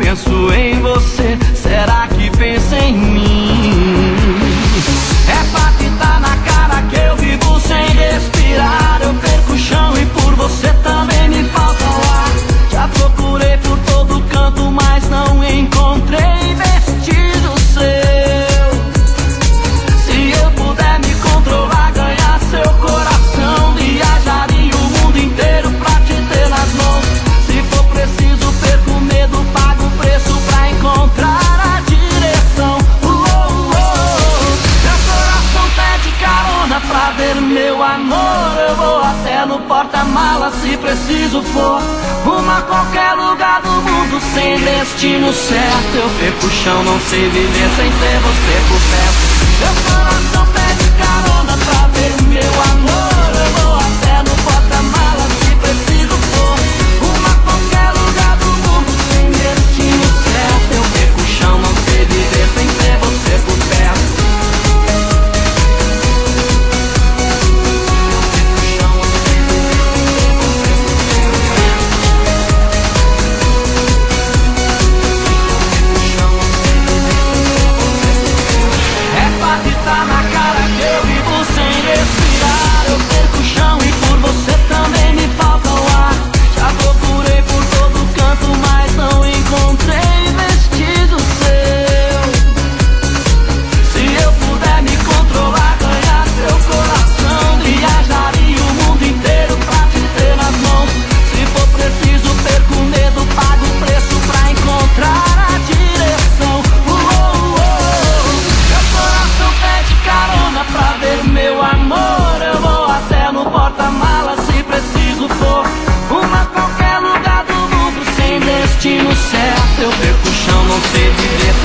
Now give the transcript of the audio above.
penso em você, será que pensa em mim? É pra que tá na cara que eu vivo sem respirar. Eu perco o chão e por você também me falta o ar. Já procurei por todo canto, mas não encontrei vestígio seu. Se eu puder me controlar, ganhar seu coração, viajaria o mundo inteiro pra te ter nas mãos. Se for preciso, perco o medo, pago o preço pra encontrar a direção. Meu coração pede carona pra ver meu amor. Eu vou até no porta-mala se preciso for. Rumo a qualquer lugar do mundo sem destino certo. Eu perco o chão, não sei viver sem ter você por perto. Meu coração pede carona pra ver meu amor. Eu vou até no porta-mala se preciso for. Rumo a qualquer lugar do mundo sem destino certo. Eu perco o chão, não sei viver sem ter você por perto. Tá na cara que eu vivo sem respirar. Eu perco o chão e por você também me falta o ar. Já procurei por todo canto, mas não encontrei vestígio seu. Se eu puder me controlar, ganhar seu coração, viajaria o mundo inteiro pra te ter nas mãos. Se for preciso, perco o medo, pago o preço pra encontrar a direção. Carona pra ver meu amor. Eu vou até no porta-mala se preciso for. Rumo a qualquer lugar do mundo sem destino certo. Eu perco o chão, não sei viver